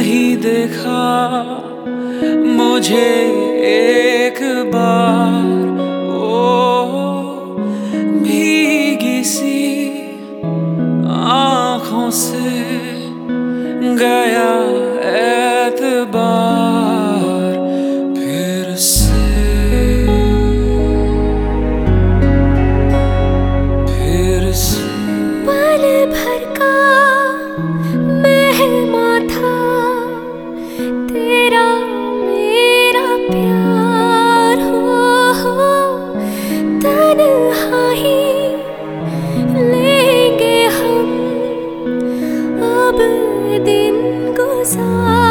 नहीं देखा मुझे एक बार, ओ भीगी सी आँखों से गया एतबार फिर से। पल भर का मेहमां था तेरा मेरा प्यार, हो तन्हा ही लेंगे हम अब दिन गुजार।